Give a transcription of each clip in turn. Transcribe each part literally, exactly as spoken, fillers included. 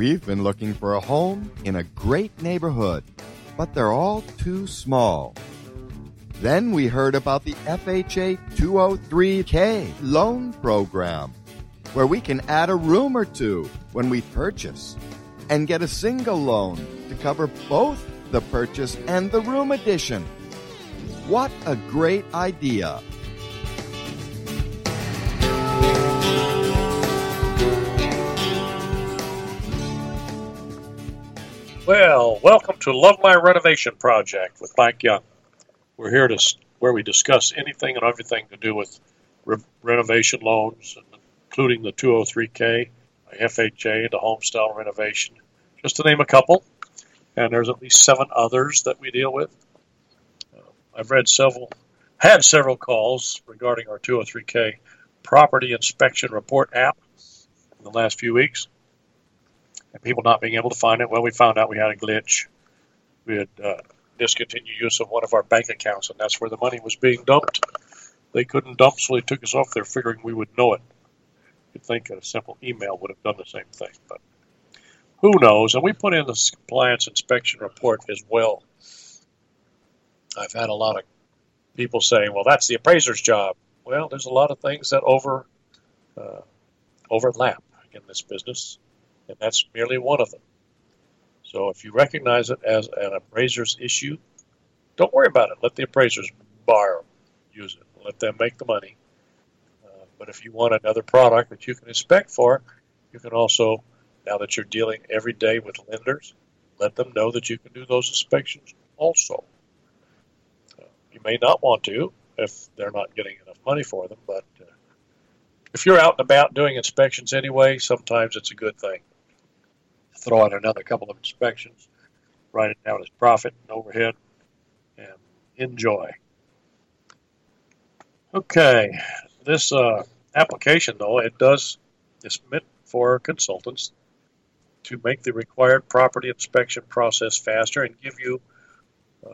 We've been looking for a home in a great neighborhood, but they're all too small. Then we heard about the F H A two oh three K loan program, where we can add a room or two when we purchase and get a single loan to cover both the purchase and the room addition. What a great idea! Well, welcome to Love My Renovation Project with Mike Young. We're here to where we discuss anything and everything to do with re- renovation loans, including the two oh three K, F H A, the home style renovation, just to name a couple. And there's at least seven others that we deal with. Uh, I've read several, had several calls regarding our two oh three K property inspection report app in the last few weeks. And people not being able to find it. Well, we found out we had a glitch. We had uh, discontinued use of one of our bank accounts, and that's where the money was being dumped. They couldn't dump, so they took us off there figuring we would know it. You'd think a simple email would have done the same thing, but who knows? And we put in the compliance inspection report as well. I've had a lot of people saying, well, that's the appraiser's job. Well, there's a lot of things that over uh, overlap in this business. And that's merely one of them. So if you recognize it as an appraiser's issue, don't worry about it. Let the appraisers borrow, use it. Let them make the money. Uh, but if you want another product that you can inspect for, you can also, now that you're dealing every day with lenders, let them know that you can do those inspections also. Uh, you may not want to if they're not getting enough money for them, but uh, if you're out and about doing inspections anyway, sometimes it's a good thing. Throw out another couple of inspections, write it down as profit and overhead, and enjoy. Okay, this uh, application, though, it does, it's meant for consultants to make the required property inspection process faster and give you, uh,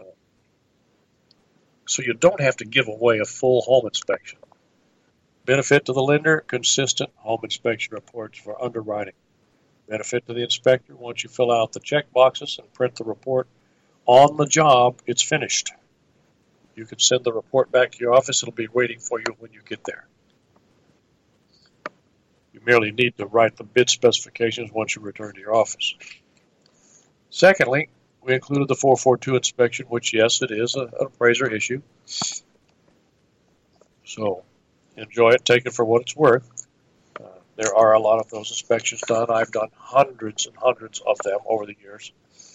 so you don't have to give away a full home inspection. Benefit to the lender, consistent home inspection reports for underwriting. Benefit to the inspector, once you fill out the check boxes and print the report on the job, it's finished. You can send the report back to your office. It'll be waiting for you when you get there. You merely need to write the bid specifications once you return to your office. Secondly, we included the four forty-two inspection, which, yes, it is a, an appraiser issue. So enjoy it, take it for what it's worth. There are a lot of those inspections done. I've done hundreds and hundreds of them over the years.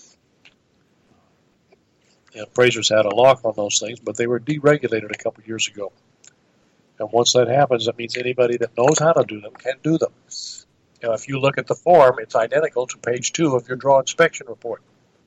The appraisers had a lock on those things, but they were deregulated a couple of years ago. And once that happens, that means anybody that knows how to do them can do them. Now, if you look at the form, it's identical to page two of your draw inspection report.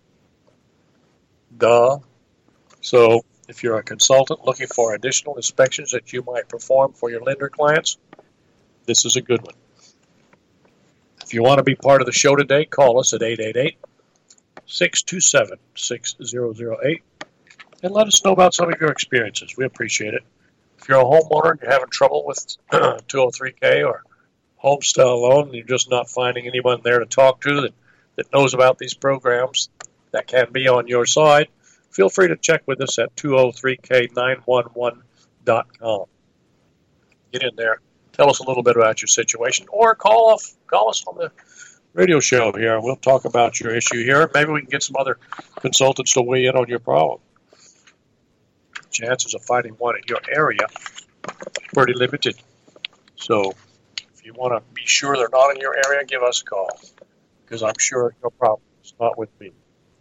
Duh. So if you're a consultant looking for additional inspections that you might perform for your lender clients, this is a good one. If you want to be part of the show today, call us at eight eight eight, six two seven, six zero zero eight and let us know about some of your experiences. We appreciate it. If you're a homeowner and you're having trouble with two oh three K or home style loan and you're just not finding anyone there to talk to that, that knows about these programs that can be on your side, feel free to check with us at two oh three K nine one one dot com. Get in there. Tell us a little bit about your situation, or call off, call us on the radio show here, and we'll talk about your issue here. Maybe we can get some other consultants to weigh in on your problem. Chances of finding one in your area are pretty limited. So if you want to be sure they're not in your area, give us a call, because I'm sure your problem is not with me.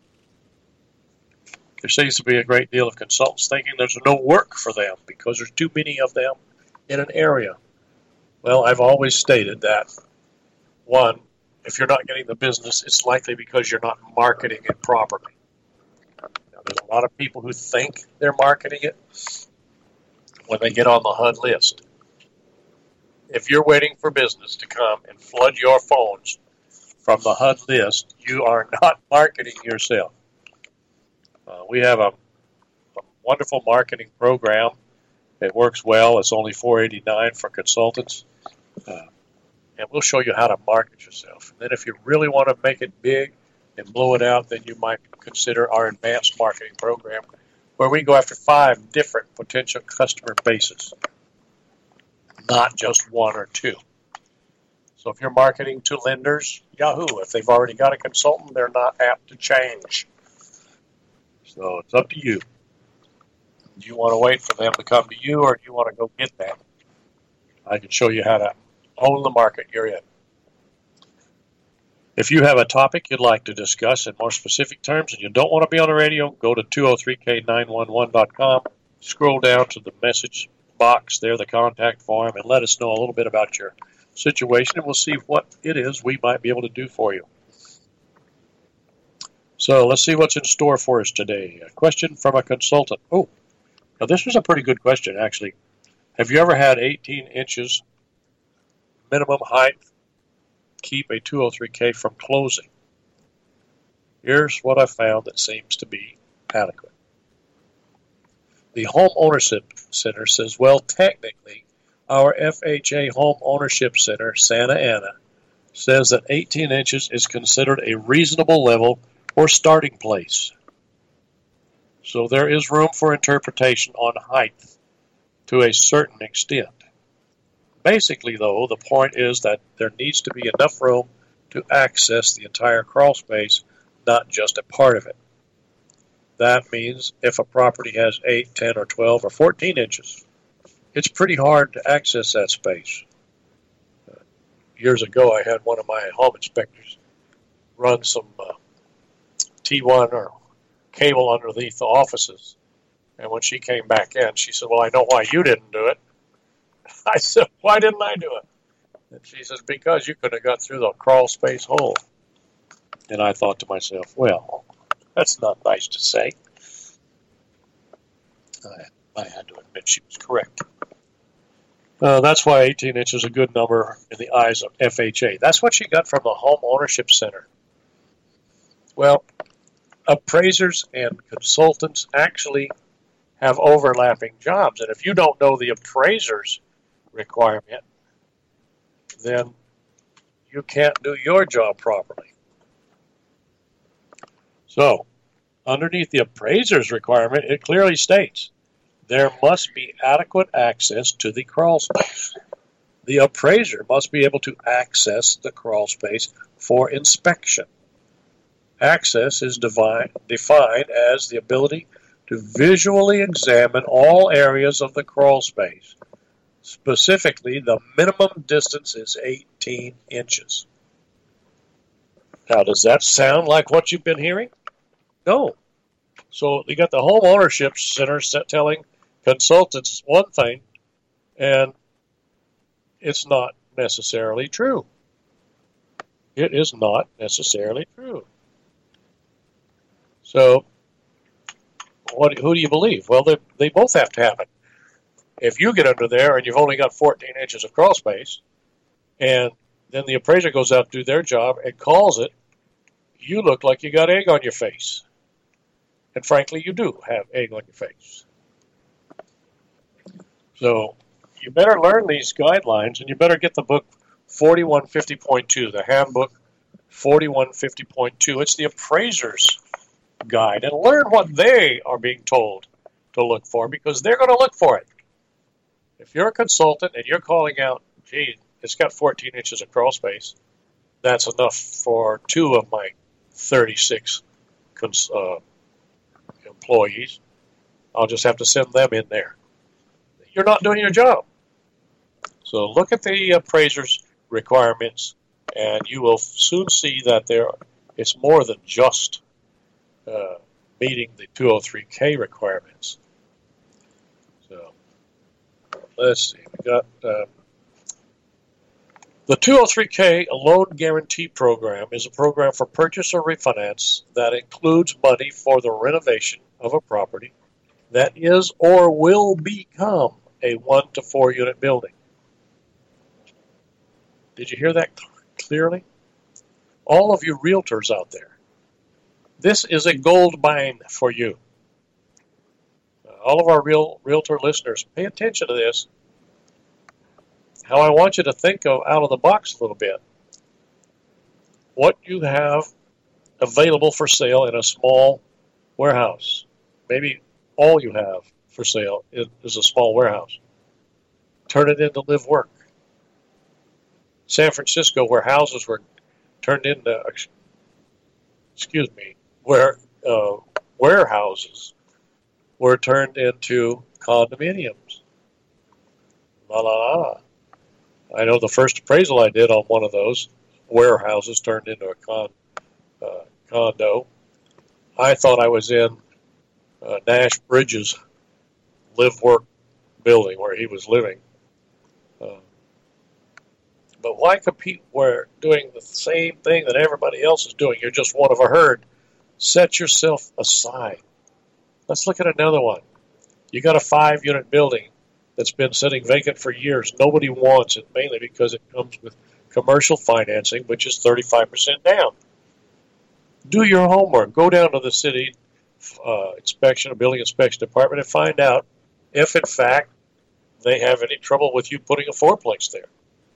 There seems to be a great deal of consultants thinking there's no work for them because there's too many of them in an area. Well, I've always stated that, one, if you're not getting the business, it's likely because you're not marketing it properly. Now, there's a lot of people who think they're marketing it when they get on the H U D list. If you're waiting for business to come and flood your phones from the H U D list, you are not marketing yourself. Uh, we have a, a wonderful marketing program. It works well. It's only four dollars and eighty-nine cents for consultants. Uh, and we'll show you how to market yourself. And then if you really want to make it big and blow it out, then you might consider our advanced marketing program, where we go after five different potential customer bases, not just one or two. So if you're marketing to lenders, yahoo. If they've already got a consultant, they're not apt to change. So it's up to you. Do you want to wait for them to come to you, or do you want to go get them? I can show you how to own the market you're in. If you have a topic you'd like to discuss in more specific terms and you don't want to be on the radio, go to two oh three K nine one one dot com, scroll down to the message box there, the contact form, and let us know a little bit about your situation, and we'll see what it is we might be able to do for you. So let's see what's in store for us today. A question from a consultant. Oh, now this was a pretty good question, actually. Have you ever had eighteen inches minimum height keep a two oh three K from closing? Here's what I found that seems to be adequate. The Home Ownership Center says, well, technically, our F H A Home Ownership Center, Santa Ana, says that eighteen inches is considered a reasonable level or starting place. So there is room for interpretation on height to a certain extent. Basically, though, the point is that there needs to be enough room to access the entire crawl space, not just a part of it. That means if a property has eight, ten, or twelve, or fourteen inches, it's pretty hard to access that space. Uh, years ago, I had one of my home inspectors run some uh, T one or cable underneath the offices. And when she came back in, she said, well, I know why you didn't do it. I said, why didn't I do it? And she says, because you could have got through the crawl space hole. And I thought to myself, well, that's not nice to say. I, I had to admit she was correct. Uh, that's why eighteen inches is a good number in the eyes of F H A. That's what she got from the Home Ownership Center. Well, appraisers and consultants actually have overlapping jobs. And if you don't know the appraiser's requirement, then you can't do your job properly. So, underneath the appraiser's requirement, it clearly states there must be adequate access to the crawl space. The appraiser must be able to access the crawl space for inspection. Access is defined as the ability to visually examine all areas of the crawl space. Specifically, the minimum distance is eighteen inches. Now, does that sound like what you've been hearing? No. So you got the Home Ownership Center telling consultants one thing, and it's not necessarily true. It is not necessarily true. So, what, who do you believe? Well, they, they both have to happen. If you get under there and you've only got fourteen inches of crawl space, and then the appraiser goes out to do their job and calls it, you look like you got egg on your face. And frankly, you do have egg on your face. So you better learn these guidelines, and you better get the book forty-one fifty point two, the handbook forty-one fifty point two. It's the appraiser's guide, and learn what they are being told to look for, because they're going to look for it. If you're a consultant and you're calling out, gee, it's got fourteen inches of crawl space, that's enough for two of my thirty-six cons- uh, employees, I'll just have to send them in there. You're not doing your job. So look at the appraiser's requirements, and you will soon see that there it's more than just uh, meeting the two oh three K requirements. So let's see. We got uh, the two oh three K Loan Guarantee Program is a program for purchase or refinance that includes money for the renovation of a property that is or will become a one to four unit building. Did you hear that clearly? All of you realtors out there, this is a gold mine for you. Uh, all of our real realtor listeners, pay attention to this. how I want you to think of out of the box a little bit. What you have available for sale in a small warehouse. Maybe all you have for sale is a small warehouse. Turn it into live work. San Francisco, where houses were turned into, excuse me, where uh, warehouses were turned into condominiums. La la la. I know the first appraisal I did on one of those warehouses turned into a con, uh, condo. I thought I was in uh, Nash Bridges' live-work building where he was living. Uh, but why compete where doing the same thing that everybody else is doing? You're just one of a herd. Set yourself aside. Let's look at another one. You got a five-unit building that's been sitting vacant for years. Nobody wants it, mainly because it comes with commercial financing, which is thirty-five percent down. Do your homework. Go down to the city uh, inspection, a building inspection department, and find out if, in fact, they have any trouble with you putting a fourplex there.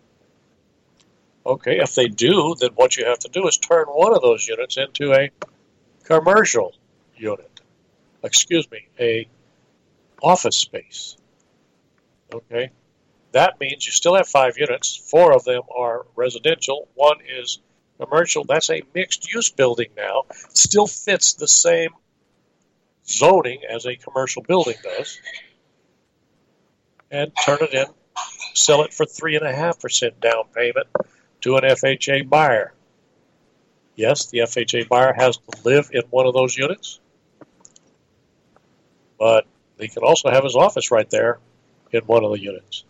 Okay, if they do, then what you have to do is turn one of those units into a commercial unit. Excuse me, a office space. Okay, that means you still have five units. Four of them are residential. One is commercial. That's a mixed-use building now. Still fits the same zoning as a commercial building does. And turn it in, sell it for three point five percent down payment to an F H A buyer. Yes, the F H A buyer has to live in one of those units, but he can also have his office right there in one of the units.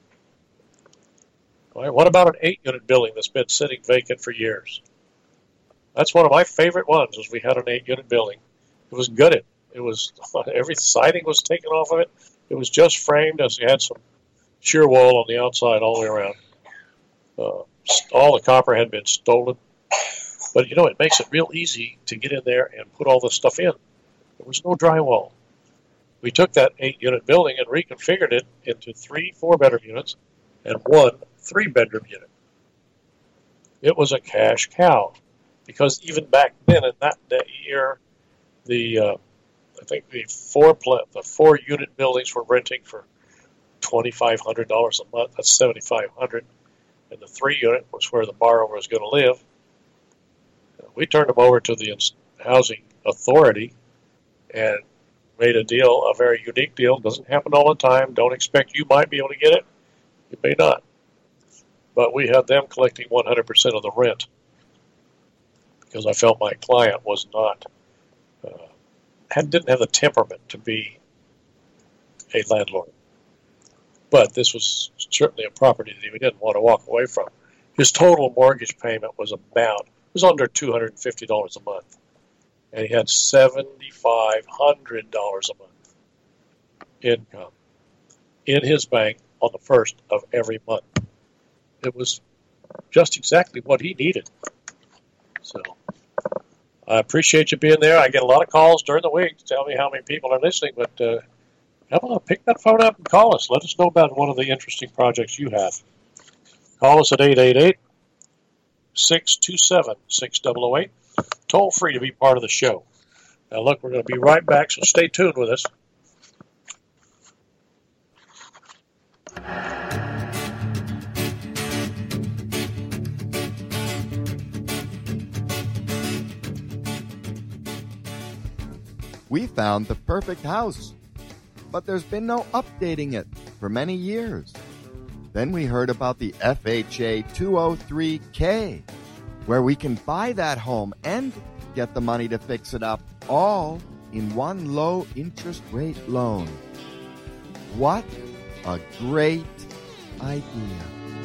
All right, what about an eight-unit building that's been sitting vacant for years? That's one of my favorite ones. Was we had an eight-unit building. It was gutted. It was every siding was taken off of it. It was just framed, as you had some shear wall on the outside all the way around. Uh, all the copper had been stolen. But, you know, it makes it real easy to get in there and put all this stuff in. There was no drywall. We took that eight-unit building and reconfigured it into three four-bedroom units and one three-bedroom unit. It was a cash cow because even back then in that, that year, the uh, I think the four the four-unit buildings were renting for twenty-five hundred dollars a month. That's seventy-five hundred dollars. And the three-unit was where the borrower was going to live. We turned them over to the housing authority and made a deal, a very unique deal. Doesn't happen all the time. Don't expect you might be able to get it. You may not. But we had them collecting one hundred percent of the rent because I felt my client was not, uh, had, didn't have the temperament to be a landlord. But this was certainly a property that he didn't want to walk away from. His total mortgage payment was about, it was under two hundred fifty dollars a month. And he had seven thousand five hundred dollars a month income in his bank on the first of every month. It was just exactly what he needed. So I appreciate you being there. I get a lot of calls during the week to tell me how many people are listening, but uh, how about pick that phone up and call us. Let us know about one of the interesting projects you have. Call us at eight eight eight, six two seven, six zero zero eight. Toll free to be part of the show. Now, look, we're going to be right back, so stay tuned with us. We found the perfect house, but there's been no updating it for many years. Then we heard about the F H A two oh three K, where we can buy that home and get the money to fix it up, all in one low interest rate loan. What a great idea.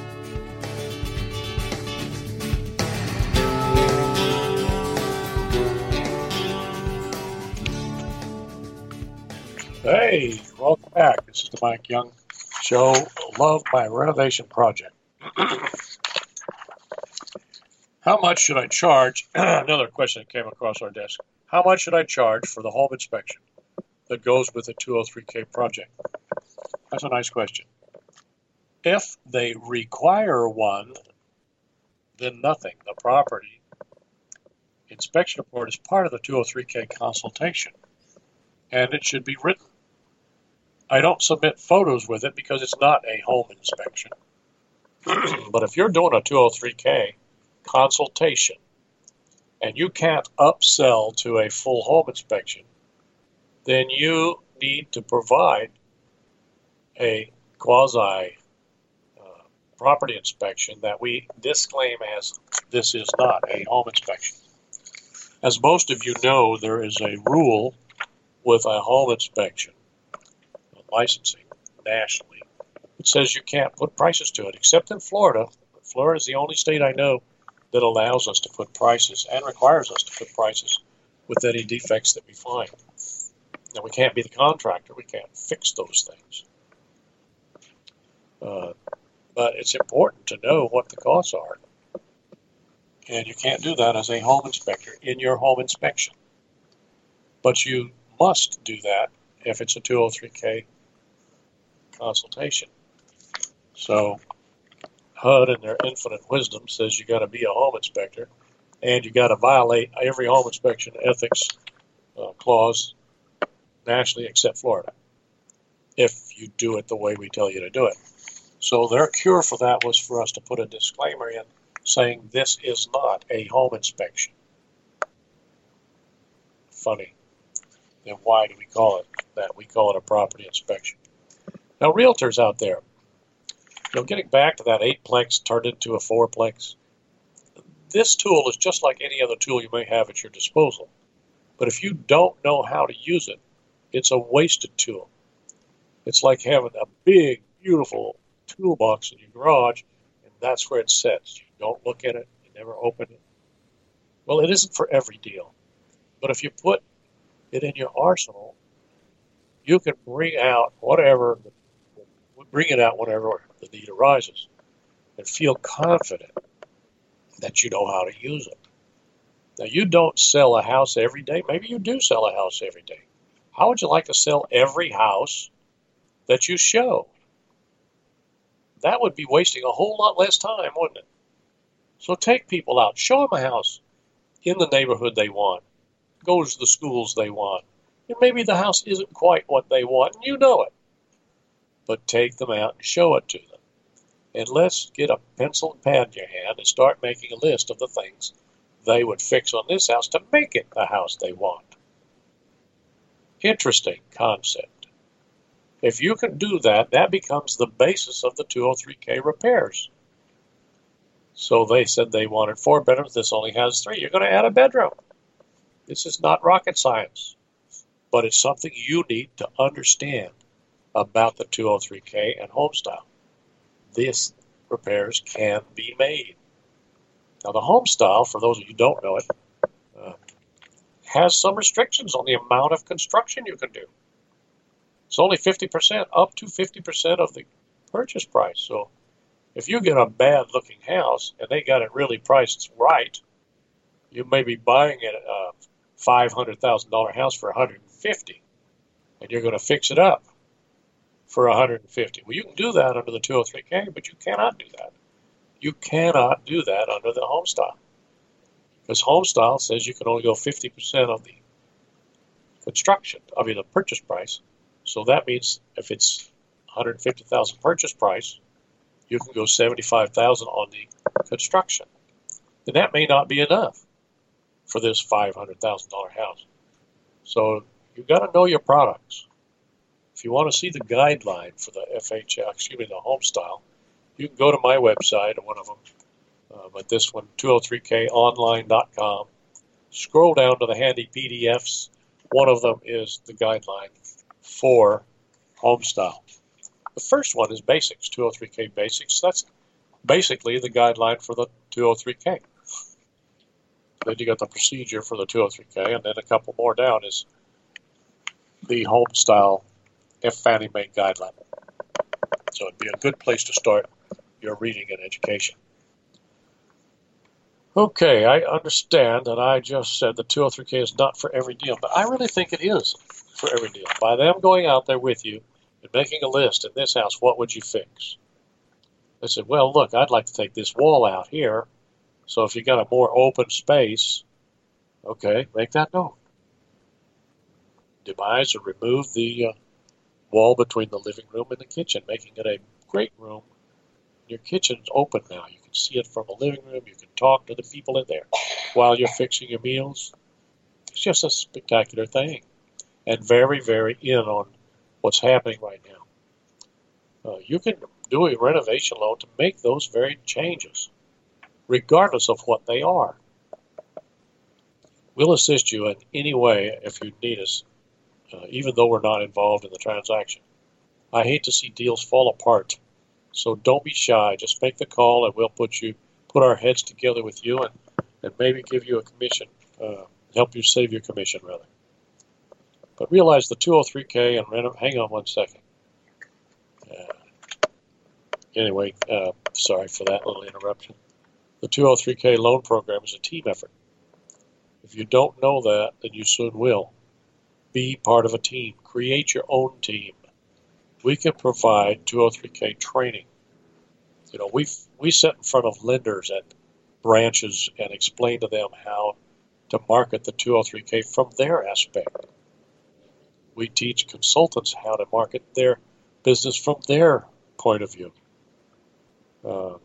Hey, welcome back. This is the Mike Young Show. Love my renovation project. How much should I charge? Another question that came across our desk. How much should I charge for the home inspection that goes with the two oh three K project? That's a nice question. If they require one, then nothing. The property inspection report is part of the two oh three K consultation, and it should be written. I don't submit photos with it because it's not a home inspection. But if you're doing a two oh three K consultation and you can't upsell to a full home inspection, then you need to provide a quasi uh, property inspection that we disclaim as this is not a home inspection. As most of you know, there is a rule with a home inspection licensing nationally. It says you can't put prices to it, except in Florida. Florida is the only state I know that allows us to put prices and requires us to put prices with any defects that we find. Now, we can't be the contractor. We can't fix those things. Uh, but it's important to know what the costs are. And you can't do that as a home inspector in your home inspection. But you must do that if it's a two oh three K consultation. So H U D in their infinite wisdom says you got to be a home inspector and you got to violate every home inspection ethics uh, clause nationally except Florida if you do it the way we tell you to do it. So their cure for that was for us to put a disclaimer in saying this is not a home inspection. Funny. Then why do we call it that? We call it a property inspection. Now, realtors out there, you know, getting back to that eightplex turned into a fourplex, this tool is just like any other tool you may have at your disposal. But if you don't know how to use it, it's a wasted tool. It's like having a big, beautiful toolbox in your garage, and that's where it sits. You don't look at it, you never open it. Well, it isn't for every deal. But if you put it in your arsenal, you can bring out whatever, bring it out whenever the need arises, and feel confident that you know how to use it. Now, you don't sell a house every day. Maybe you do sell a house every day. How would you like to sell every house that you show? That would be wasting a whole lot less time, wouldn't it? So take people out. Show them a house in the neighborhood they want. Go to the schools they want. And maybe the house isn't quite what they want, and you know it. But take them out and show it to them. And let's get a pencil and pad in your hand and start making a list of the things they would fix on this house to make it the house they want. Interesting concept. If you can do that, that becomes the basis of the two oh three K repairs. So they said they wanted four bedrooms. This only has three. You're going to add a bedroom. This is not rocket science, but it's something you need to understand about the two oh three K and home style. This repairs can be made. Now, the home style, for those of you who don't know it, uh, has some restrictions on the amount of construction you can do. It's only fifty percent, up to fifty percent of the purchase price. So if you get a bad-looking house and they got it really priced right, you may be buying a five hundred thousand dollars house for one hundred fifty thousand dollars, and you're going to fix it up for one hundred fifty thousand dollars. Well, you can do that under the two oh three K, but you cannot do that. You cannot do that under the home style, because home style says you can only go fifty percent of the construction, I mean the purchase price. So that means if it's one hundred fifty thousand dollars purchase price, you can go seventy-five thousand dollars on the construction. And that may not be enough for this five hundred thousand dollars house. So you've got to know your products. If you want to see the guideline for the F H A, excuse me, the home style, you can go to my website, or one of them, uh, but this one, two oh three K online dot com. Scroll down to the handy P D Fs. One of them is the guideline for home style. The first one is basics, two oh three K basics. That's basically the guideline for the two oh three K. Then you got the procedure for the two oh three K, and then a couple more down is the home style F Fannie Mae guideline. So it'd be a good place to start your reading and education. Okay, I understand that I just said the two oh three K is not for every deal, but I really think it is for every deal. By them going out there with you and making a list in this house, what would you fix? I said, well, look, I'd like to take this wall out here. So if you got a more open space, okay, make that known. Demise or remove the uh, wall between the living room and the kitchen, making it a great room. Your kitchen's open now. You can see it from the living room. You can talk to the people in there while you're fixing your meals. It's just a spectacular thing. And very, very in on what's happening right now. Uh, you can do a renovation loan to make those very changes, regardless of what they are. We'll assist you in any way if you need us, uh, even though we're not involved in the transaction. I hate to see deals fall apart, so don't be shy. Just make the call, and we'll put you, put our heads together with you, and, and maybe give you a commission, uh, help you save your commission, rather. But realize the two oh three K and reno- hang on one second. Uh, anyway, uh, sorry for that little interruption. The two oh three K loan program is a team effort. If you don't know that, then you soon will. Be part of a team. Create your own team. We can provide two oh three K training. You know, we we sit in front of lenders at branches and explain to them how to market the two oh three K from their aspect. We teach consultants how to market their business from their point of view. Uh,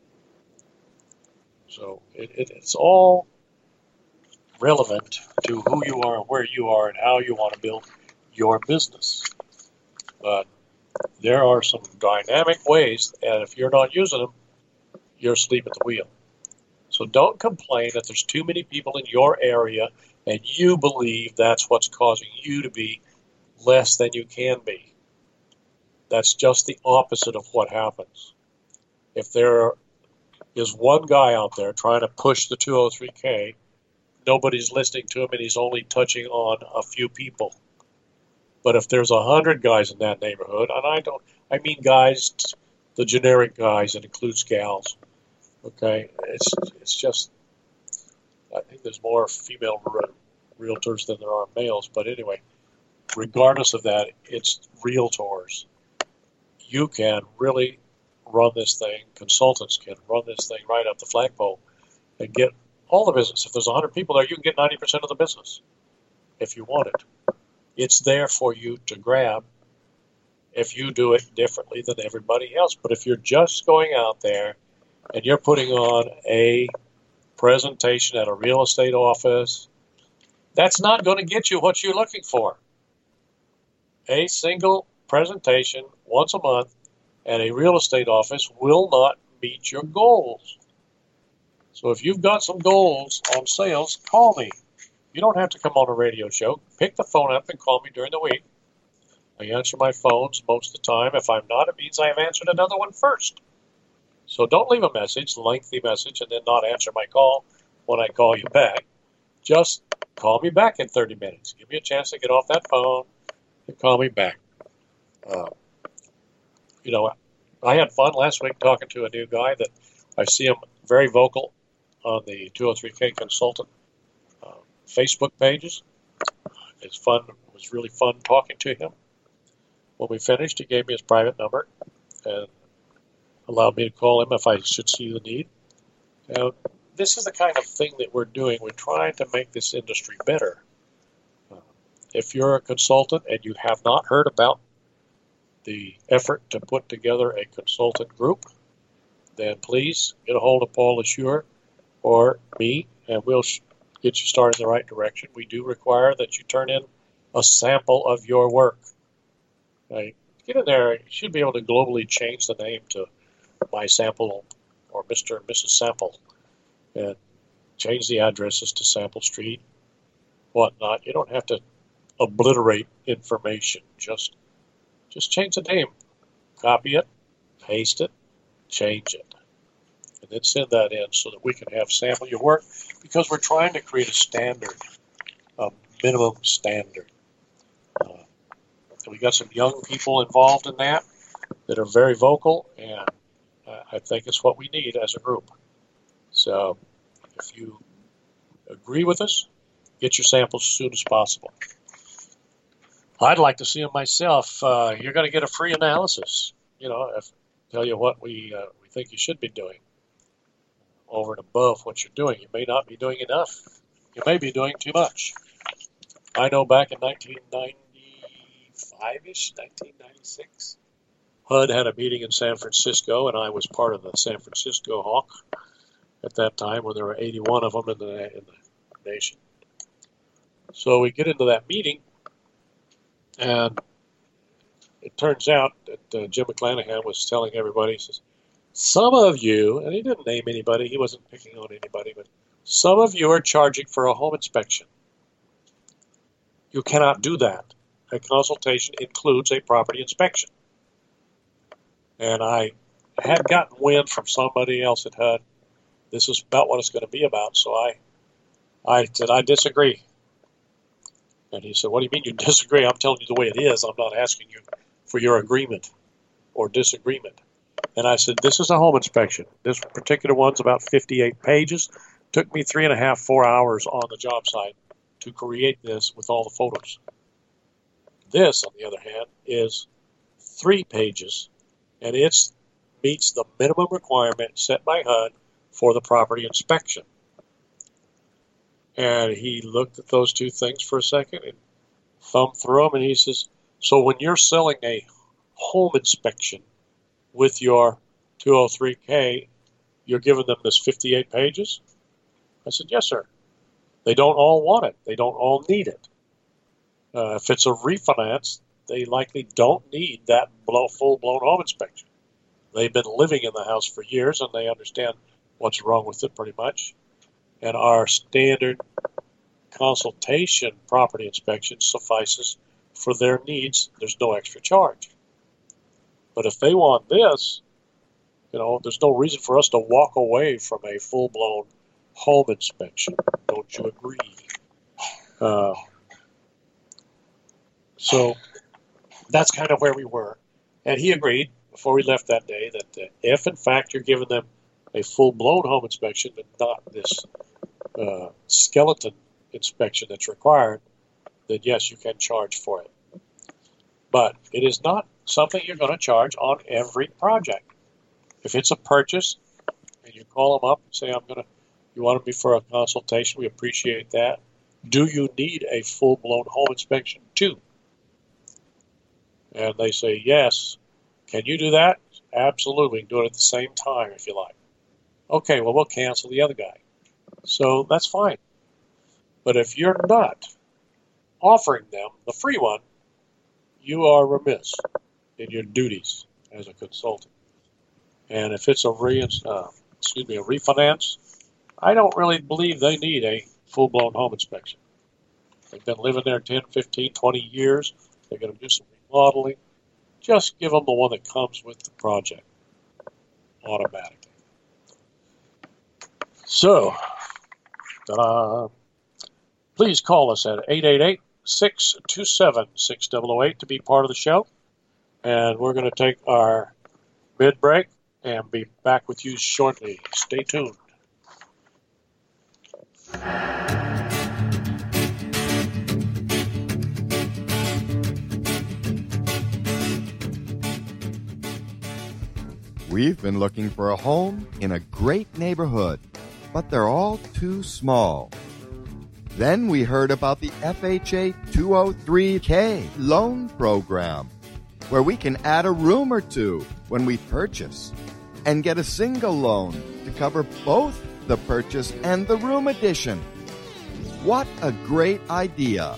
so it, it, it's all relevant to who you are and where you are and how you want to build your business. But there are some dynamic ways, and if you're not using them, you're asleep at the wheel. So don't complain that there's too many people in your area and you believe that's what's causing you to be less than you can be. That's just the opposite of what happens. If there is one guy out there trying to push the two oh three K, nobody's listening to him and he's only touching on a few people. But if there's a hundred guys in that neighborhood, and I don't, I mean guys, the generic guys, that includes gals, okay? It's it's just, I think there's more female realtors than there are males, but anyway, regardless of that, it's realtors. You can really run this thing, consultants can run this thing right up the flagpole and get all the business. If there's one hundred people there, you can get ninety percent of the business if you want it. It's there for you to grab if you do it differently than everybody else. But if you're just going out there and you're putting on a presentation at a real estate office, that's not going to get you what you're looking for. A single presentation once a month at a real estate office will not meet your goals. So if you've got some goals on sales, call me. You don't have to come on a radio show. Pick the phone up and call me during the week. I answer my phones most of the time. If I'm not, it means I have answered another one first. So don't leave a message, lengthy message, and then not answer my call when I call you back. Just call me back in thirty minutes. Give me a chance to get off that phone and call me back. Uh, you know, I had fun last week talking to a new guy that I see him very vocal on the two oh three K consultant uh, Facebook pages. It's fun. It was really fun talking to him. When we finished, he gave me his private number and allowed me to call him if I should see the need. Now, this is the kind of thing that we're doing. We're trying to make this industry better. Uh, if you're a consultant and you have not heard about the effort to put together a consultant group, then please get a hold of Paul LeSure or me, and we'll sh- get you started in the right direction. We do require that you turn in a sample of your work. Right? Get in there. You should be able to globally change the name to My Sample or Mister and Missus Sample and change the addresses to Sample Street, whatnot. You don't have to obliterate information. Just Just change the name, copy it, paste it, change it, and then send that in so that we can have sample your work, because we're trying to create a standard, a minimum standard. Uh, we got some young people involved in that that are very vocal, and uh, I think it's what we need as a group. So if you agree with us, get your samples as soon as possible. I'd like to see them myself. Uh, you're going to get a free analysis. You know, if tell you what we uh, we think you should be doing over and above what you're doing. You may not be doing enough. You may be doing too much. I know back in nineteen ninety-five-ish, nineteen ninety-six, H U D had a meeting in San Francisco, and I was part of the San Francisco Hawk at that time when there were eighty-one of them in the, in the nation. So we get into that meeting, and it turns out that uh, Jim McClanahan was telling everybody, he says, some of you, and he didn't name anybody, he wasn't picking on anybody, but some of you are charging for a home inspection. You cannot do that. A consultation includes a property inspection. And I had gotten wind from somebody else at H U D. This is about what it's going to be about. So I, I said, I disagree. And he said, what do you mean you disagree? I'm telling you the way it is. I'm not asking you for your agreement or disagreement. And I said, this is a home inspection. This particular one's about fifty-eight pages. Took me three and a half, four hours on the job site to create this with all the photos. This, on the other hand, is three pages, and it meets the minimum requirement set by H U D for the property inspection. And he looked at those two things for a second and thumbed through them, and he says, so when you're selling a home inspection with your two oh three K, you're giving them this fifty-eight pages? I said, yes, sir. They don't all want it. They don't all need it. Uh, if it's a refinance, they likely don't need that blow, full-blown home inspection. They've been living in the house for years, and they understand what's wrong with it pretty much. And our standard consultation property inspection suffices for their needs. There's no extra charge. But if they want this, you know, there's no reason for us to walk away from a full-blown home inspection. Don't you agree? Uh, so that's kind of where we were. And he agreed before we left that day that uh, if, in fact, you're giving them a full-blown home inspection, but not this uh, skeleton inspection that's required, then yes, you can charge for it. But it is not something you're going to charge on every project. If it's a purchase and you call them up and say, I'm going to, you want me for a consultation, we appreciate that. Do you need a full-blown home inspection too? And they say, yes. Can you do that? Absolutely. We can do it at the same time if you like. Okay, well, we'll cancel the other guy. So that's fine. But if you're not offering them the free one, you are remiss in your duties as a consultant. And if it's a re, uh, excuse me, a refinance, I don't really believe they need a full-blown home inspection. They've been living there ten, fifteen, twenty years. They're going to do some remodeling. Just give them the one that comes with the project automatically. So, ta-da. Please call us at eight eight eight, six two seven, six zero zero eight to be part of the show. And we're going to take our mid-break and be back with you shortly. Stay tuned. We've been looking for a home in a great neighborhood, but they're all too small. Then we heard about the F H A two oh three K loan program, where we can add a room or two when we purchase and get a single loan to cover both the purchase and the room addition. What a great idea!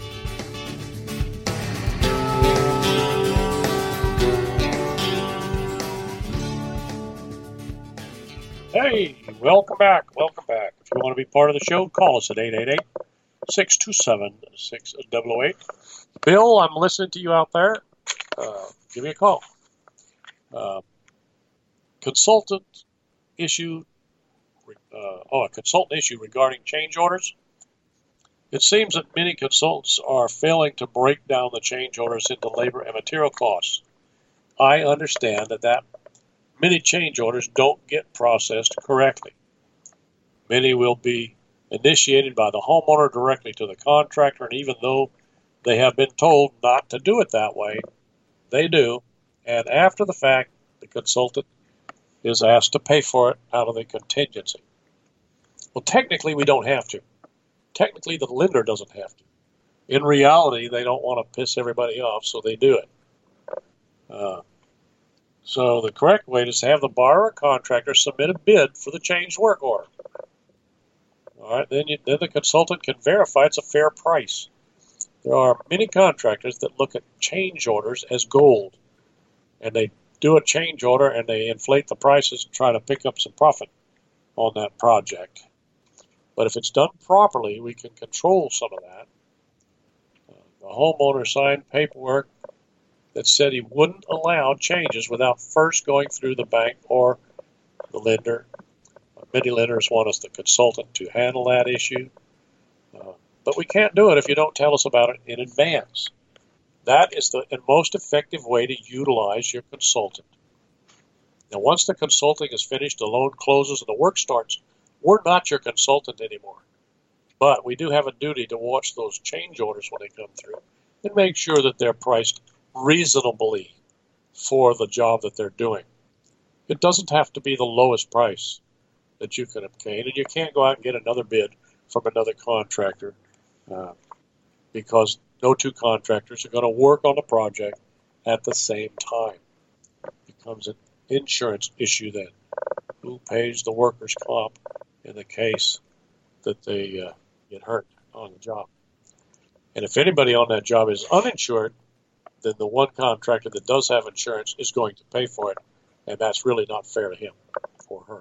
Hey, welcome back. Welcome back. If you want to be part of the show, call us at eight eight eight, six two seven, six zero zero eight. Bill, I'm listening to you out there. Uh, give me a call. Uh, consultant issue, uh, oh, a consultant issue regarding change orders. It seems that many consultants are failing to break down the change orders into labor and material costs. I understand that that many change orders don't get processed correctly. Many will be initiated by the homeowner directly to the contractor, and even though they have been told not to do it that way, they do, and after the fact, the consultant is asked to pay for it out of the contingency. Well, technically, we don't have to. Technically, the lender doesn't have to. In reality, they don't want to piss everybody off, so they do it. Uh, so the correct way is to have the borrower contractor submit a bid for the changed work order. All right, then, you, then the consultant can verify it's a fair price. There are many contractors that look at change orders as gold, and they do a change order and they inflate the prices and try to pick up some profit on that project. But if it's done properly, we can control some of that. Uh, the homeowner signed paperwork that said he wouldn't allow changes without first going through the bank or the lender. Many lenders want us, the consultant, to handle that issue. Uh, but we can't do it if you don't tell us about it in advance. That is the most effective way to utilize your consultant. Now, once the consulting is finished, the loan closes, and the work starts, we're not your consultant anymore. But we do have a duty to watch those change orders when they come through and make sure that they're priced reasonably for the job that they're doing. It doesn't have to be the lowest price that you can obtain, and you can't go out and get another bid from another contractor uh, because no two contractors are going to work on the project at the same time. It becomes an insurance issue then. Who pays the workers' comp in the case that they uh, get hurt on the job? And if anybody on that job is uninsured, then the one contractor that does have insurance is going to pay for it, and that's really not fair to him or her.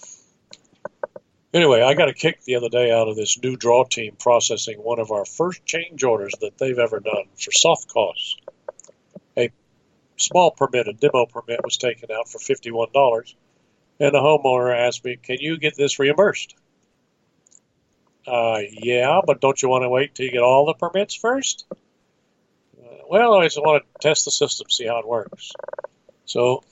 Anyway, I got a kick the other day out of this new draw team processing one of our first change orders that they've ever done for soft costs. A small permit, a demo permit, was taken out for fifty-one dollars, and the homeowner asked me, can you get this reimbursed? Uh, yeah, but don't you want to wait till you get all the permits first? Uh, well, I just want to test the system, see how it works. So,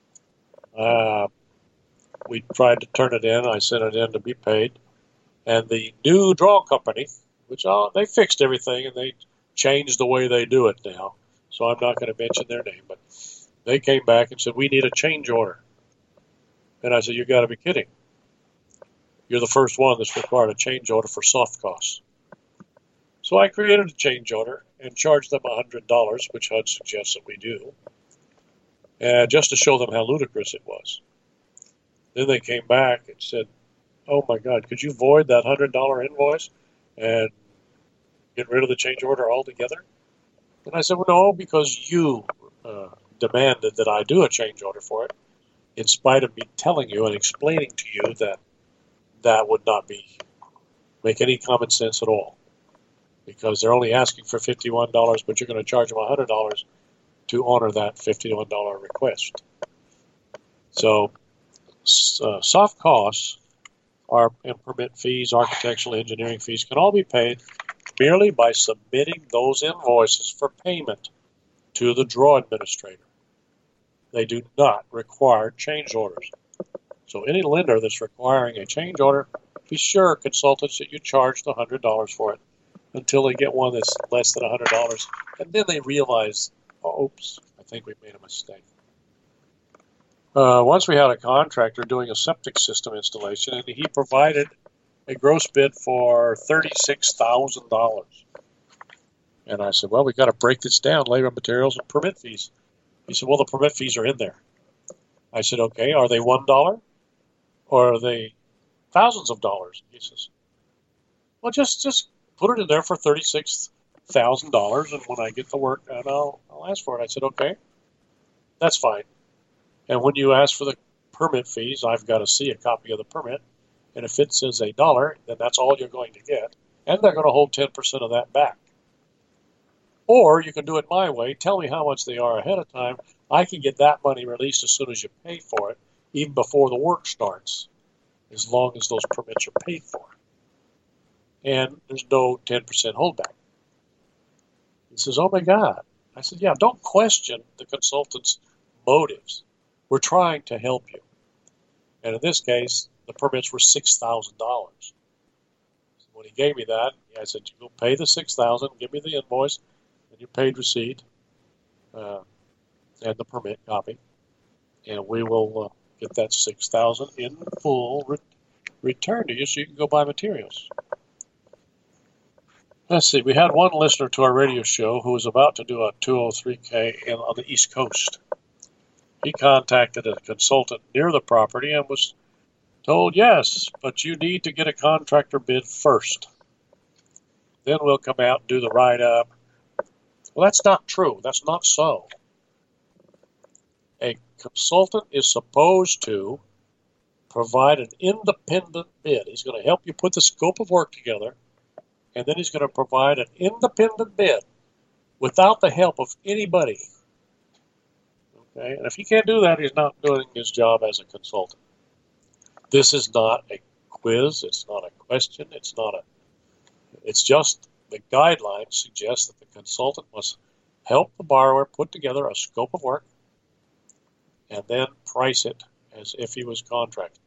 uh, we tried to turn it in. I sent it in to be paid. And the new draw company, which uh, they fixed everything and they changed the way they do it now. So I'm not going to mention their name, but they came back and said, we need a change order. And I said, you got to be kidding. You're the first one that's required a change order for soft costs. So I created a change order and charged them one hundred dollars, which H U D suggests that we do, uh, just to show them how ludicrous it was. Then they came back and said, oh, my God, could you void that one hundred dollars invoice and get rid of the change order altogether? And I said, well, no, because you uh, demanded that I do a change order for it, in spite of me telling you and explaining to you that that would not be make any common sense at all, because they're only asking for fifty-one dollars, but you're going to charge them one hundred dollars to honor that fifty-one dollars request. So uh, soft costs are and permit fees, architectural engineering fees can all be paid merely by submitting those invoices for payment to the draw administrator. They do not require change orders. So any lender that's requiring a change order, be sure, consultants, that you charge the one hundred dollars for it until they get one that's less than one hundred dollars, and then they realize, oh, oops, I think we made a mistake. Uh, once we had a contractor doing a septic system installation, and he provided a gross bid for thirty-six thousand dollars. And I said, well, we've got to break this down, labor, materials, and permit fees. He said, well, the permit fees are in there. I said, okay, are they one dollar or are they thousands of dollars? He says, well, just, just put it in there for thirty-six thousand dollars, and when I get the work done, I'll, I'll ask for it. I said, okay, that's fine. And when you ask for the permit fees, I've got to see a copy of the permit. And if it says a dollar, then that's all you're going to get. And they're going to hold ten percent of that back. Or you can do it my way. Tell me how much they are ahead of time. I can get that money released as soon as you pay for it, even before the work starts, as long as those permits are paid for. And there's no ten percent holdback. He says, oh, my God. I said, yeah, don't question the consultant's motives. We're trying to help you. And in this case, the permits were six thousand dollars. When he gave me that, I said, you go pay the six thousand dollars, give me the invoice, and your paid receipt, uh, and the permit copy. and we will uh, get that six thousand dollars in full re- returned to you so you can go buy materials. Let's see, we had one listener to our radio show who was about to do a two oh three K in, on the East Coast. He contacted a consultant near the property and was told, yes, but you need to get a contractor bid first. Then we'll come out and do the write-up. Well, that's not true. That's not so. A consultant is supposed to provide an independent bid. He's going to help you put the scope of work together, and then he's going to provide an independent bid without the help of anybody. Okay? And if he can't do that, he's not doing his job as a consultant. This is not a quiz. It's not a question. It's not a. It's just the guidelines suggest that the consultant must help the borrower put together a scope of work and then price it as if he was contracted.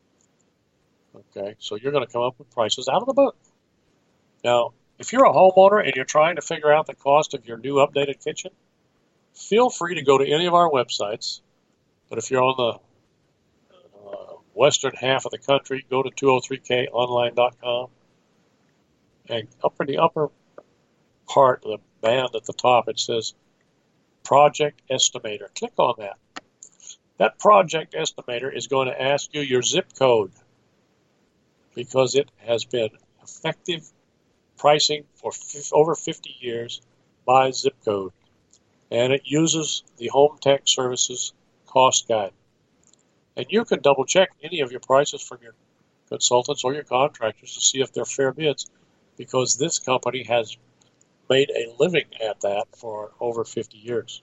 Okay, so you're going to come up with prices out of the book. Now, if you're a homeowner and you're trying to figure out the cost of your new updated kitchen, feel free to go to any of our websites. But if you're on the uh, western half of the country, go to two oh three K online dot com. And up in the upper part of the band at the top, it says Project Estimator. Click on that. That Project Estimator is going to ask you your zip code because it has been effective pricing for f- over fifty years by zip code. And it uses the Home Tech Services cost guide. And you can double check any of your prices from your consultants or your contractors to see if they're fair bids, because this company has made a living at that for over fifty years.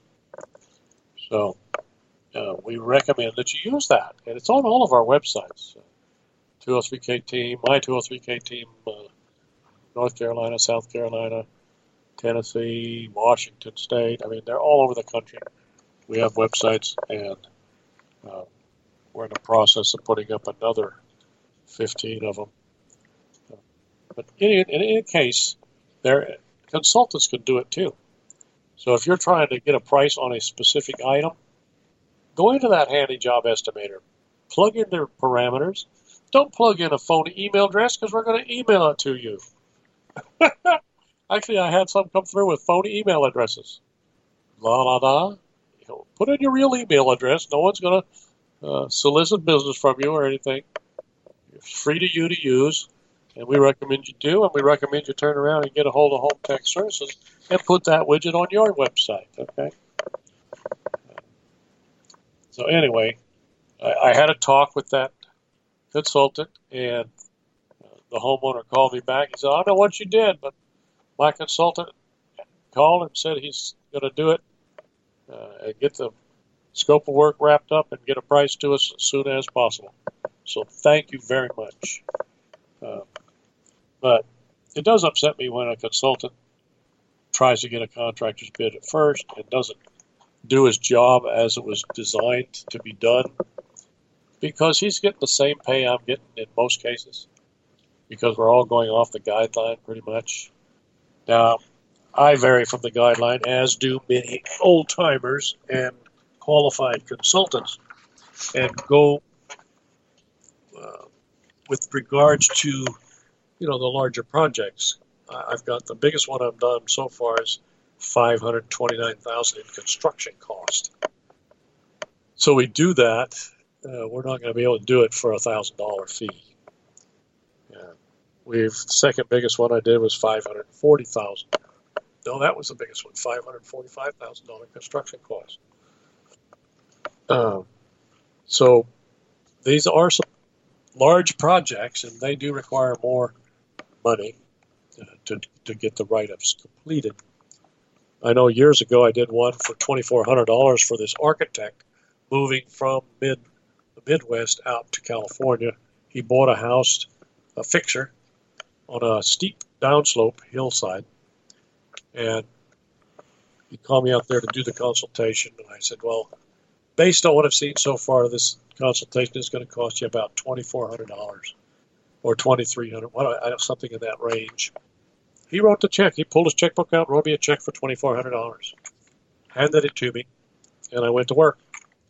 So uh, we recommend that you use that. And it's on all of our websites. two oh three K Team, my two oh three K Team, uh, North Carolina, South Carolina, Tennessee, Washington State. I mean, they're all over the country. We have websites, and uh, we're in the process of putting up another fifteen of them. But in, in any case, their consultants can do it too. So if you're trying to get a price on a specific item, go into that handy job estimator. Plug in their parameters. Don't plug in a phony email address because we're going to email it to you. Actually, I had some come through with phony email addresses. La la la. You know, put in your real email address. No one's going to uh, solicit business from you or anything. It's free to you to use. And we recommend you do, and we recommend you turn around and get a hold of Home Tech Services and put that widget on your website, okay? So anyway, I, I had a talk with that consultant, and uh, the homeowner called me back. He said, I don't know what you did, but my consultant called and said he's going to do it uh, and get the scope of work wrapped up and get a price to us as soon as possible. So thank you very much. Uh, But it does upset me when a consultant tries to get a contractor's bid at first and doesn't do his job as it was designed to be done, because he's getting the same pay I'm getting in most cases, because we're all going off the guideline pretty much. Now, I vary from the guideline, as do many old-timers and qualified consultants, and go uh, with regards to you know, the larger projects. I've got the biggest one I've done so far is five hundred twenty-nine thousand dollars in construction cost. So we do that. Uh, we're not going to be able to do it for a one thousand dollars fee. Yeah. We've second biggest one I did was five hundred forty thousand dollars. No, that was the biggest one, five hundred forty-five thousand dollars construction cost. Um, so these are some large projects, and they do require more money uh, to to get the write-ups completed. I know years ago I did one for twenty-four hundred dollars for this architect moving from mid the Midwest out to California. He bought a house, a fixer, on a steep downslope hillside, and he called me out there to do the consultation, and I said, well, based on what I've seen so far, this consultation is going to cost you about twenty-four hundred dollars or twenty-three hundred dollars, something in that range. He wrote the check. He pulled his checkbook out, wrote me a check for twenty-four hundred dollars, handed it to me, and I went to work.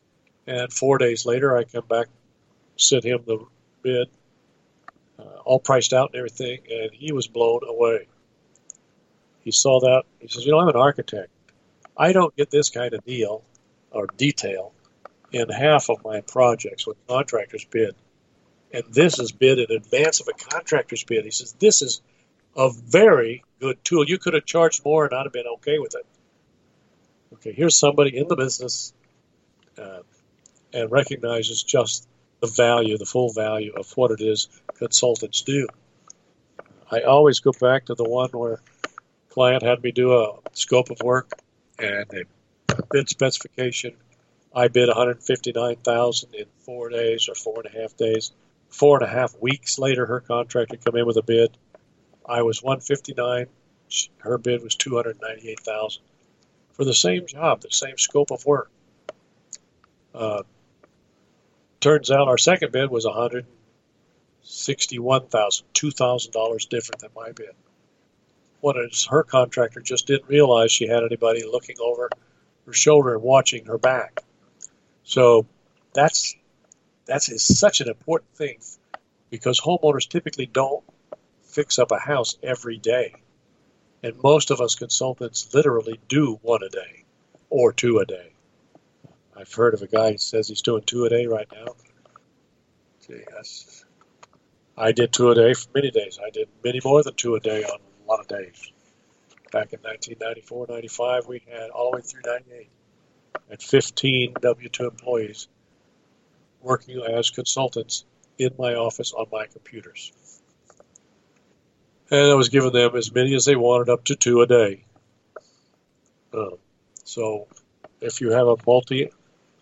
And four days later, I come back, sent him the bid, uh, all priced out and everything, and he was blown away. He saw that. He says, you know, I'm an architect. I don't get this kind of deal or detail in half of my projects when contractors bid. And this is bid in advance of a contractor's bid. He says, this is a very good tool. You could have charged more and I'd have been okay with it. Okay, here's somebody in the business uh, and recognizes just the value, the full value of what it is consultants do. I always go back to the one where a client had me do a scope of work and a bid specification. I bid one hundred fifty-nine thousand dollars in four days or four and a half days. Four and a half weeks later, her contractor come in with a bid. I was one hundred fifty-nine. Her bid was two hundred ninety-eight thousand dollars for the same job, the same scope of work. Uh, turns out our second bid was one hundred sixty-one thousand dollars, two thousand dollars different than my bid. What is her contractor just didn't realize she had anybody looking over her shoulder and watching her back. So that's that's is such an important thing because homeowners typically don't fix up a house every day. And most of us consultants literally do one a day or two a day. I've heard of a guy who says he's doing two a day right now. See, that's, I did two a day for many days. I did many more than two a day on a lot of days. Back in nineteen ninety-four, ninety-five, we had all the way through ninety-eight. Had fifteen W two employees working as consultants in my office on my computers. And I was giving them as many as they wanted, up to two a day. Um, so if you have a multi-band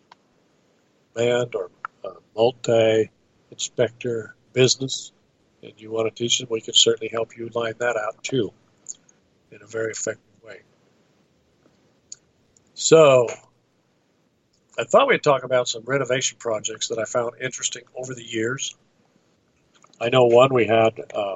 or a multi-inspector business and you want to teach them, we can certainly help you line that out too in a very effective way. So I thought we'd talk about some renovation projects that I found interesting over the years. I know one we had, uh,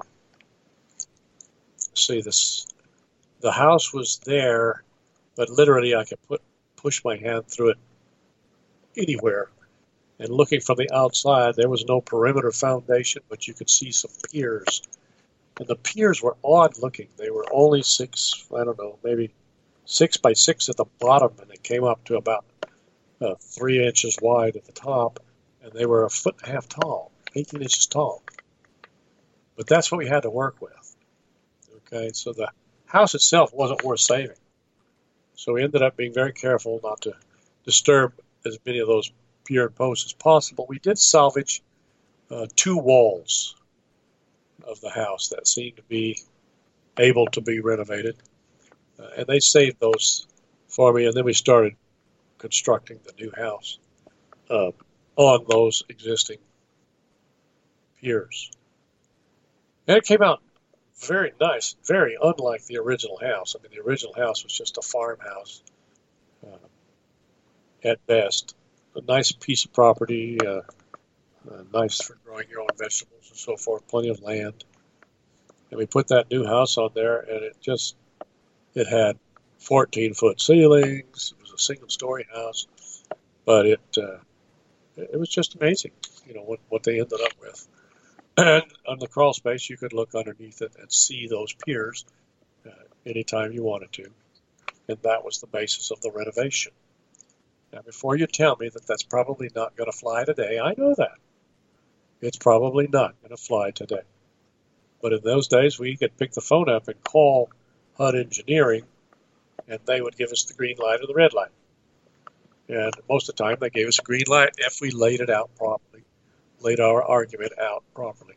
see this, the house was there, but literally I could put push my hand through it anywhere. And looking from the outside, there was no perimeter foundation, but you could see some piers. And the piers were odd looking. They were only six, I don't know, maybe six by six at the bottom, and it came up to about uh, three inches wide at the top, and they were a foot and a half tall, eighteen inches tall. But that's what we had to work with. Okay, so the house itself wasn't worth saving. So we ended up being very careful not to disturb as many of those pier and posts as possible. We did salvage uh, two walls of the house that seemed to be able to be renovated. Uh, and they saved those for me, and then we started constructing the new house uh, on those existing piers. And it came out very nice, very unlike the original house. I mean, the original house was just a farmhouse uh, at best. A nice piece of property, uh, uh, nice for growing your own vegetables and so forth, plenty of land. And we put that new house on there, and it just, it had fourteen-foot ceilings. It was a single-story house, but it uh, it was just amazing, you know, what, what they ended up with. And on the crawl space, you could look underneath it and see those piers uh, anytime you wanted to. And that was the basis of the renovation. Now, before you tell me that that's probably not going to fly today, I know that. It's probably not going to fly today. But in those days, we could pick the phone up and call H U D Engineering, and they would give us the green light or the red light. And most of the time, they gave us a green light if we laid it out properly, laid our argument out properly.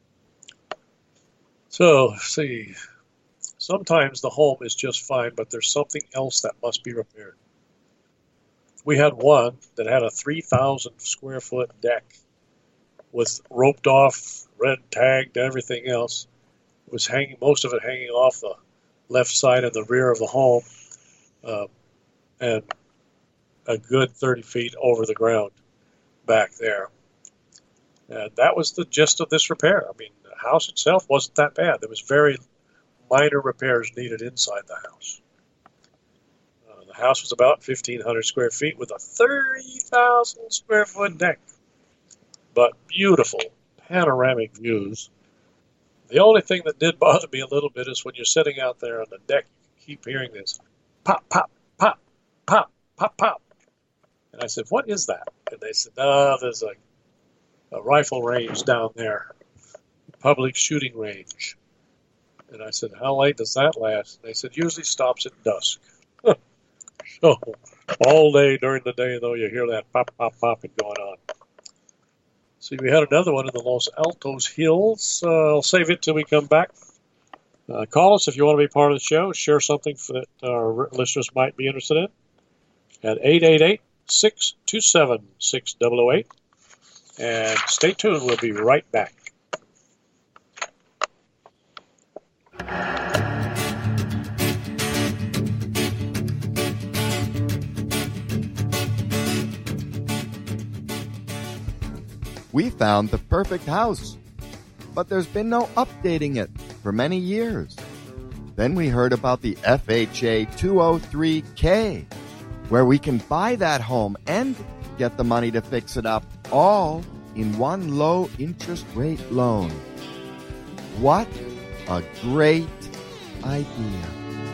So, see, sometimes the home is just fine, but there's something else that must be repaired. We had one that had a three thousand square foot deck with roped off, red tagged, everything else. It was hanging, most of it hanging off the left side and the rear of the home, uh, and a good thirty feet over the ground back there. And that was the gist of this repair. I mean, the house itself wasn't that bad. There was very minor repairs needed inside the house. Uh, the The house was about fifteen hundred square feet with a thirty thousand square foot deck. But beautiful panoramic views. The only thing that did bother me a little bit is when you're sitting out there on the deck, you keep hearing this pop, pop, pop, pop, pop, pop. And I said, what is that? And they said, no, there's a, a rifle range down there, public shooting range. And I said, how late does that last? And they said, usually stops at dusk. So all day during the day, though, you hear that pop, pop, popping going on. See, we had another one in the Los Altos Hills. Uh, I'll save it till we come back. Uh, call us if you want to be part of the show. Share something that our listeners might be interested in at eight eight eight, six two seven, six zero zero eight. And stay tuned. We'll be right back. We found the perfect house, but there's been no updating it for many years. Then we heard about the F H A two oh three K, where we can buy that home and get the money to fix it up all in one low interest rate loan. What a great idea.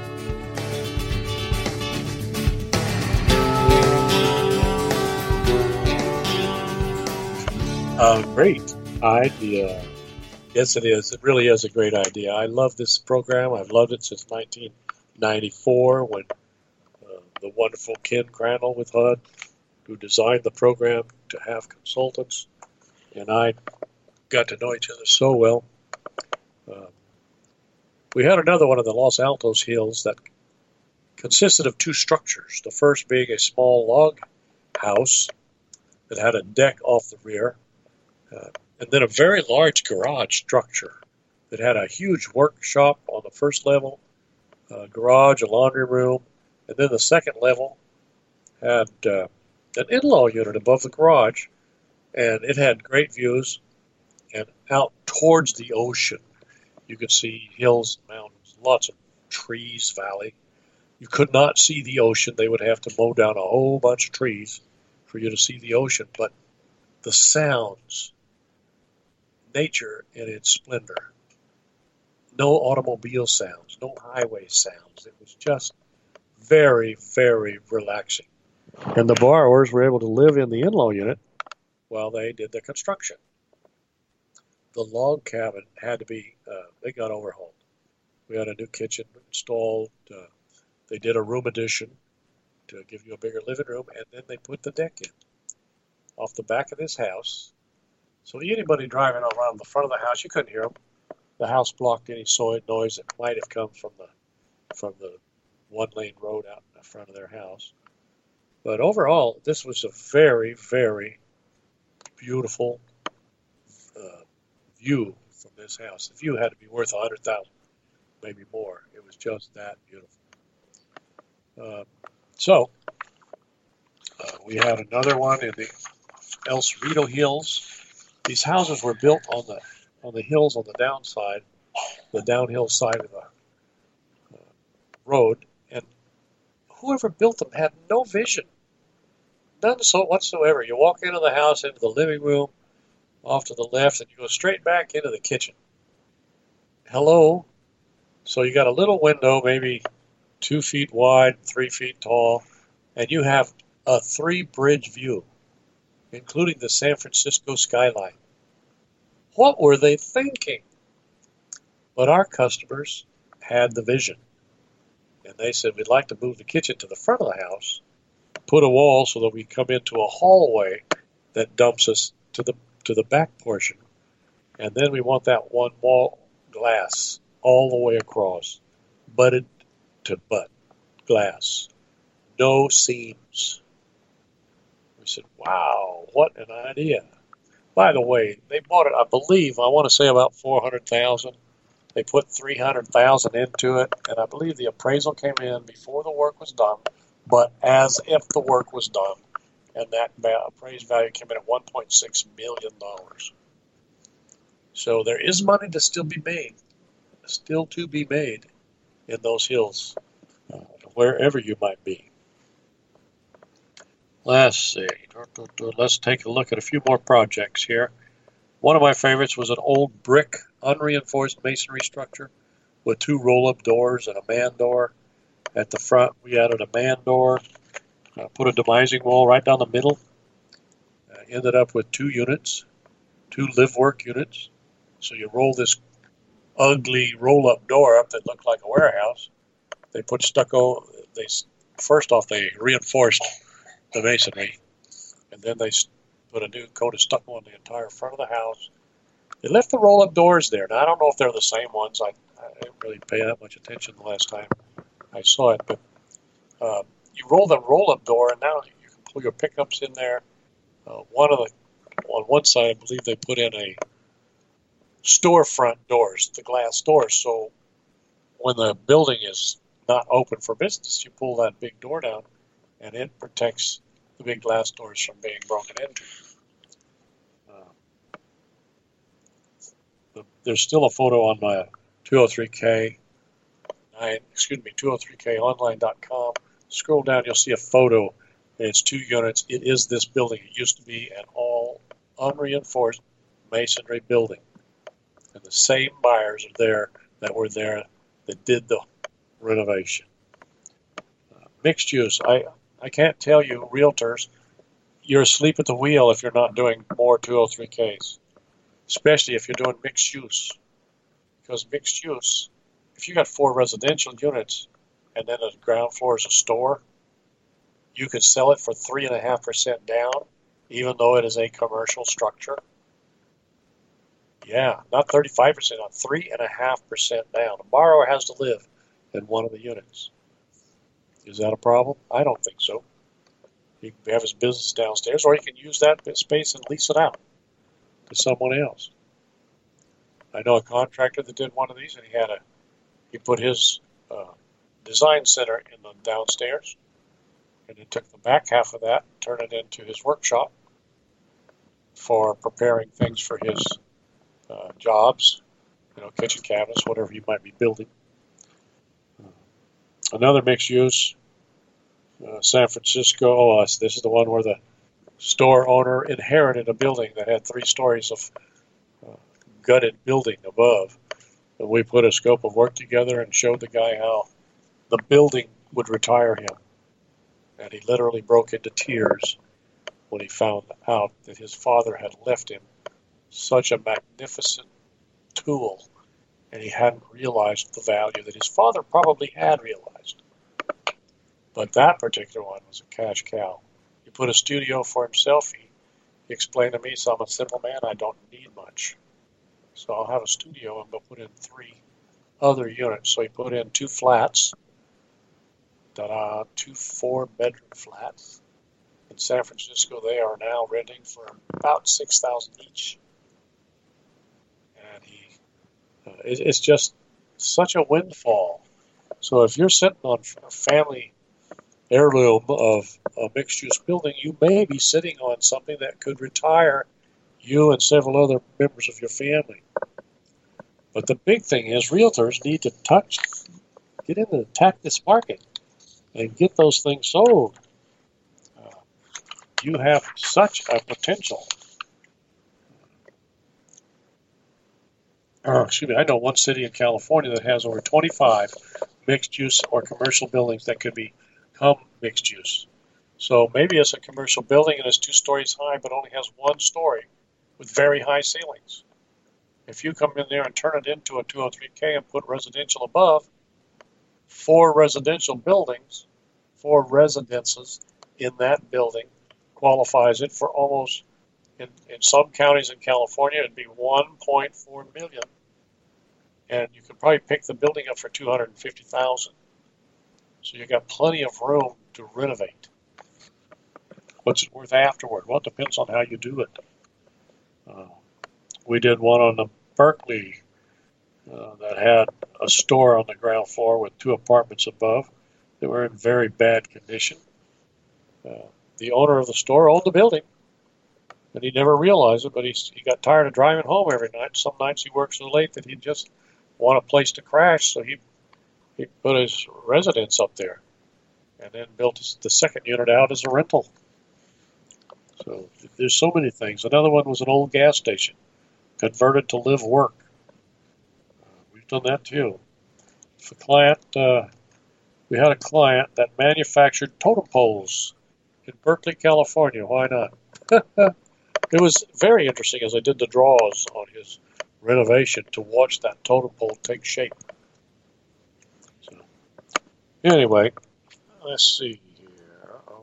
A great idea. Yes, it is. It really is a great idea. I love this program. I've loved it since nineteen ninety-four when uh, the wonderful Ken Crandall with H U D, who designed the program to have consultants, and I got to know each other so well. Uh, we had another one in the Los Altos Hills that consisted of two structures. The first being a small log house that had a deck off the rear, Uh, and then a very large garage structure that had a huge workshop on the first level, a garage, a laundry room, and then the second level had uh, an in-law unit above the garage, and it had great views, and out towards the ocean you could see hills and mountains, lots of trees, valley. You could not see the ocean. They would have to mow down a whole bunch of trees for you to see the ocean, but the sounds, nature in its splendor. No automobile sounds, no highway sounds. It was just very, very relaxing. And the borrowers were able to live in the in-law unit while they did the construction. The log cabin had to be, uh, they got overhauled. We had a new kitchen installed. Uh, they did a room addition to give you a bigger living room, and then they put the deck in off the back of this house. So anybody driving around the front of the house, you couldn't hear them. The house blocked any noise that might have come from the from the one-lane road out in the front of their house. But overall, this was a very, very beautiful uh, view from this house. The view had to be worth a hundred thousand, maybe more. It was just that beautiful. Uh, so uh, we had another one in the El Cerrito Hills. These houses were built on the on the hills on the downside, the downhill side of the uh, road, and whoever built them had no vision, none so whatsoever. You walk into the house, into the living room, off to the left, and you go straight back into the kitchen. Hello. So you got a little window, maybe two feet wide, three feet tall, and you have a three-bridge view, including the San Francisco skyline. What were they thinking? But our customers had the vision. And they said, we'd like to move the kitchen to the front of the house, put a wall so that we come into a hallway that dumps us to the to the back portion. And then we want that one wall glass all the way across, butted to butt glass. No seams. We said, wow, what an idea. By the way, they bought it, I believe, I want to say about four hundred thousand dollars. They put three hundred thousand dollars into it, and I believe the appraisal came in before the work was done, but as if the work was done, and that appraised value came in at one point six million dollars. So there is money to still be made, still to be made in those hills, uh, wherever you might be. Let's see. Let's take a look at a few more projects here. One of my favorites was an old brick, unreinforced masonry structure with two roll-up doors and a man door. At the front, we added a man door, uh, put a demising wall right down the middle. Uh, ended up with two units, two live-work units. So you roll this ugly roll-up door up that looked like a warehouse. They put stucco. They first off they reinforced the masonry, and then they put a new coat of stucco on the entire front of the house. They left the roll-up doors there. Now I don't know if they're the same ones. I, I didn't really pay that much attention the last time I saw it, but uh, you roll the roll-up door, and now you can pull your pickups in there. Uh, one of the on one side, I believe they put in a storefront doors, the glass doors. So when the building is not open for business, you pull that big door down, and it protects the big glass doors from being broken into. Uh, the, there's still a photo on my two oh three K, nine, excuse me, two oh three K online dot com. Scroll down, you'll see a photo. It's two units. It is this building. It used to be an all unreinforced masonry building. And the same buyers are there that were there that did the renovation. Uh, mixed use. I, I can't tell you, realtors, you're asleep at the wheel if you're not doing more two oh three Ks, especially if you're doing mixed use. Because mixed use, if you got four residential units and then the ground floor is a store, you could sell it for three point five percent down, even though it is a commercial structure. Yeah, not thirty-five percent, not three point five percent down. A borrower has to live in one of the units. Is that a problem? I don't think so. He can have his business downstairs, or he can use that space and lease it out to someone else. I know a contractor that did one of these, and he had a he put his uh, design center in the downstairs, and he took the back half of that and turned it into his workshop for preparing things for his uh, jobs, you know, kitchen cabinets, whatever you might be building. Uh, another mixed use, uh, San Francisco. Oh, this is the one where the store owner inherited a building that had three stories of uh, gutted building above. And we put a scope of work together and showed the guy how the building would retire him. And he literally broke into tears when he found out that his father had left him such a magnificent tool, and he hadn't realized the value that his father probably had realized. But that particular one was a cash cow. He put a studio for himself. He, he explained to me, so I'm a simple man, I don't need much. So I'll have a studio and go put in three other units. So he put in two flats, ta-da, two four-bedroom flats. In San Francisco, they are now renting for about six thousand dollars each. And he, uh, it, it's just such a windfall. So if you're sitting on a family heirloom of a mixed-use building, you may be sitting on something that could retire you and several other members of your family. But the big thing is realtors need to touch, get in and attack this market and get those things sold. Uh, you have such a potential. Uh, excuse me, I know one city in California that has over twenty-five mixed-use or commercial buildings that could become mixed-use. So maybe it's a commercial building and it's two stories high but only has one story with very high ceilings. If you come in there and turn it into a two oh three K and put residential above, four residential buildings, four residences in that building qualifies it for almost, in, in some counties in California, it'd be one point four million dollars. And you could probably pick the building up for two hundred fifty thousand dollars. So you got plenty of room to renovate. What's it worth afterward? Well, it depends on how you do it. Uh, we did one on the Berkeley uh, that had a store on the ground floor with two apartments above. They were in very bad condition. Uh, the owner of the store owned the building, and he never realized it, but he, he got tired of driving home every night. Some nights he worked so late that he just want a place to crash, so he, he put his residence up there and then built his, the second unit out as a rental. So there's so many things. Another one was an old gas station converted to live work. Uh, we've done that too. If a client, uh, we had a client that manufactured totem poles in Berkeley, California. Why not? It was very interesting as I did the draws on his renovation to watch that totem pole take shape. So, anyway, let's see here. Uh-oh.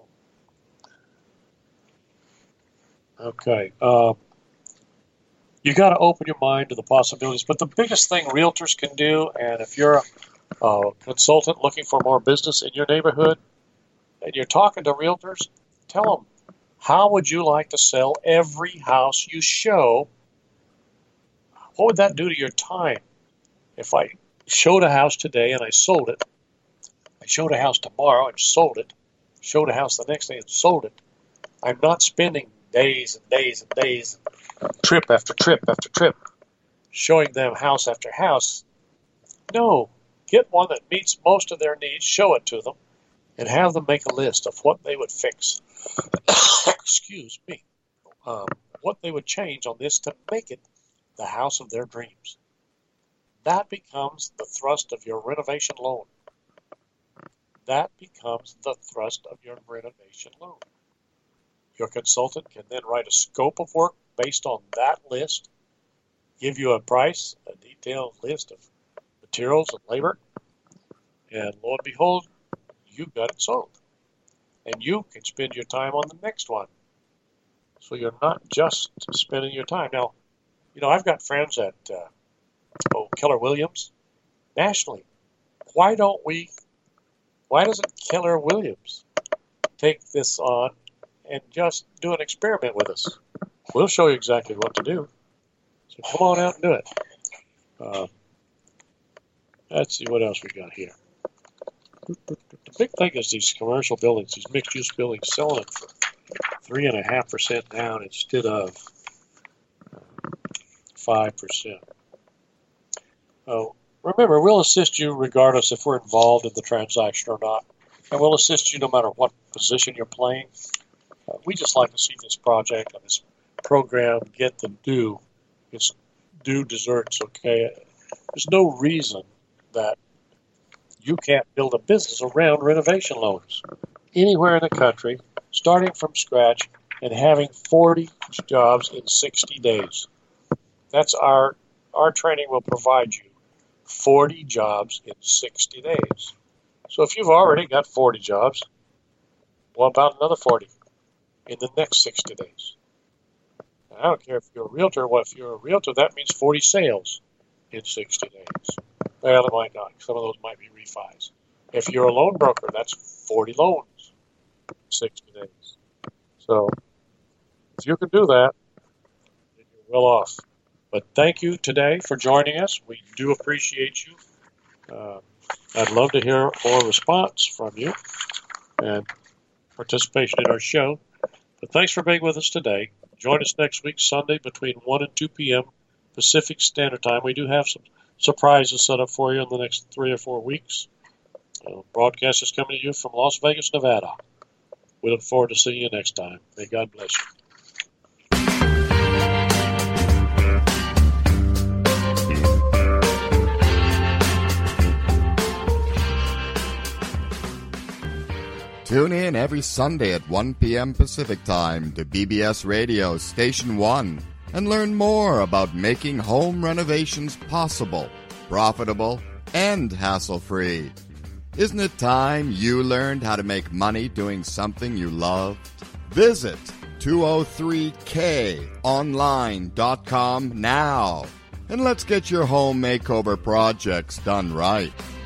Okay. Uh, you got to open your mind to the possibilities. But the biggest thing realtors can do, and if you're a, a consultant looking for more business in your neighborhood, and you're talking to realtors, tell them, how would you like to sell every house you show? What would that do to your time? If I showed a house today and I sold it, I showed a house tomorrow and sold it, showed a house the next day and sold it, I'm not spending days and days and days, trip after trip after trip, showing them house after house. No, get one that meets most of their needs, show it to them, and have them make a list of what they would fix. Excuse me. Um, what they would change on this to make it the house of their dreams. That becomes the thrust of your renovation loan. That becomes the thrust of your renovation loan. Your consultant can then write a scope of work based on that list, give you a price, a detailed list of materials and labor, and lo and behold, you've got it sold. And you can spend your time on the next one. So you're not just spending your time. Now, you know, I've got friends at uh, oh, Keller Williams nationally. Why don't we, why doesn't Keller Williams take this on and just do an experiment with us? We'll show you exactly what to do. So come on out and do it. Uh, let's see what else we got here. The big thing is these commercial buildings, these mixed-use buildings, selling it for three and a half percent down instead of five percent. Oh, remember, we'll assist you regardless if we're involved in the transaction or not, and we'll assist you no matter what position you're playing. Uh, we just like to see this project and this program get the due, its due desserts. Okay, there's no reason that you can't build a business around renovation loans anywhere in the country, starting from scratch and having forty jobs in sixty days. That's our, our training will provide you forty jobs in sixty days. So if you've already got forty jobs, what about another forty in the next sixty days? I don't care if you're a realtor. Well, if you're a realtor, that means forty sales in sixty days. Well, it might not. Some of those might be refis. If you're a loan broker, that's forty loans in sixty days. So if you can do that, then you're well off. But thank you today for joining us. We do appreciate you. Uh, I'd love to hear more response from you and participation in our show. But thanks for being with us today. Join us next week, Sunday, between one and two p.m. Pacific Standard Time. We do have some surprises set up for you in the next three or four weeks. Uh, broadcast is coming to you from Las Vegas, Nevada. We look forward to seeing you next time. May God bless you. Tune in every Sunday at one p.m. Pacific Time to B B S Radio Station one and learn more about making home renovations possible, profitable, and hassle-free. Isn't it time you learned how to make money doing something you loved? Visit two oh three k online dot com now and let's get your home makeover projects done right.